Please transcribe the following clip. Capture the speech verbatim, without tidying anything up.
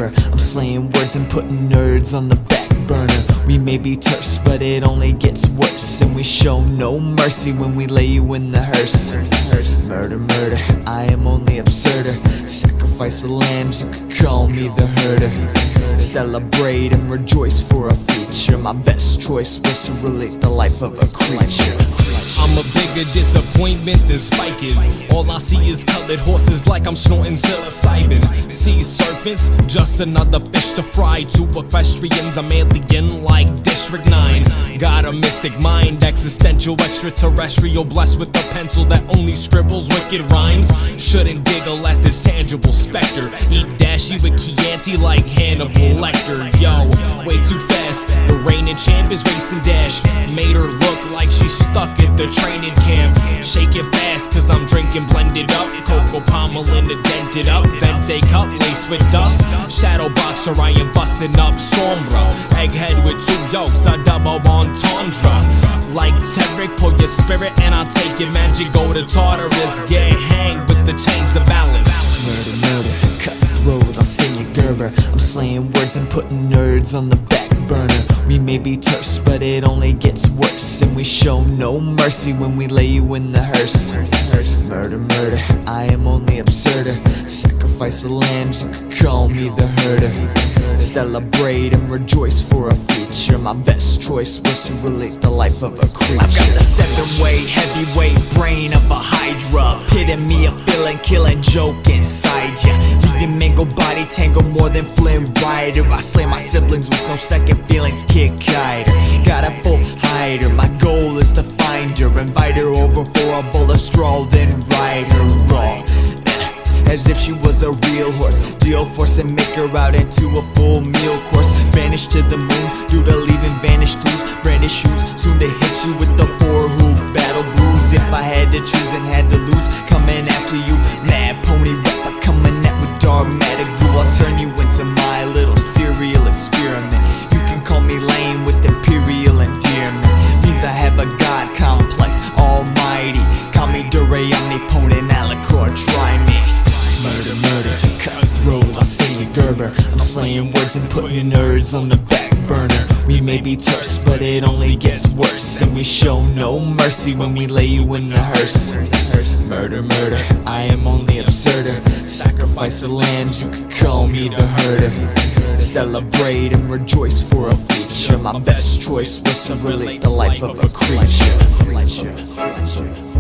Gerber. I'm slaying words and putting nerds on the back burner. We may be terse, but it only gets worse, and we show no mercy when we lay you in the hearse. Murder, murder, I am only absurder. Sacrifice the lambs, you could call me the herder. Celebrate and rejoice for a feature. My best choice was to relate the life of a creature. I'm a bigger disappointment than Spike is. All I see is colored horses like I'm snorting psilocybin. Sea serpents, just another fish to fry. To equestrians, I'm alien like District nine. Got a mystic mind, existential, extraterrestrial, blessed with a pencil that only scribbles wicked rhymes. Shouldn't giggle at this tangible specter. Eat dashy with Chianti like Hannibal Lecter. Yo, way too fast, the reigning champ is racing dash. Made her look like she's stuck at the training camp. Shake it fast cause I'm drinking blended up Cocoa Pommelin to dented up Vente cup laced with dust. Shadow boxer, I am busting up Sombra. Egghead with two yolks, a double entendre. Like Terric, pull your spirit and I'll take your magic. Go to Tartarus, get hanged with the chains of balance. Murder, murder, cutthroat, I'll sing you Gerber. I'm slaying words and putting nerds on the back burner. We may be terse, but it only gets worse, and we show no mercy when we lay you in the hearse. Murder, murder, I am only absurder. Sacrifice the lambs, you could call me the herder. Celebrate and rejoice for a feature. My best choice was to relate the life of a creature. I've got the seven-way, heavyweight brain of a hydra. Pitting me a feeling, killing joke inside ya. Leaving mangled body tangled more than Flynn Rider. I slay my siblings with no second feelings, kick hider. Got a full hider, my goal is to find her. Invite her over for a bowl of straw, then ride her raw. As if she was a real horse. Deal force and make her out into a full meal course. Vanish to the moon due to leaving vanished tools. Brandish shoes, soon to hit you with the four hoof battle blues. If I had to choose and had to lose, coming after you, mad pony rapper coming at me dogmatic glue. I'll turn you into my little serial experiment. You can call me lame with imperial endearment. Means I have a god complex, almighty. Call me Dure, omnipotent, alicorn, try me. Murder, murder, cutthroat, I'll say you Gerber. I'm slaying words and putting nerds on the back burner. We may be terse, but it only gets worse, and we show no mercy when we lay you in the hearse. Murder, murder, I am only absurder. Sacrifice the lambs, you could call me the herder. Celebrate and rejoice for a feature. My best choice was to relate the life of a creature.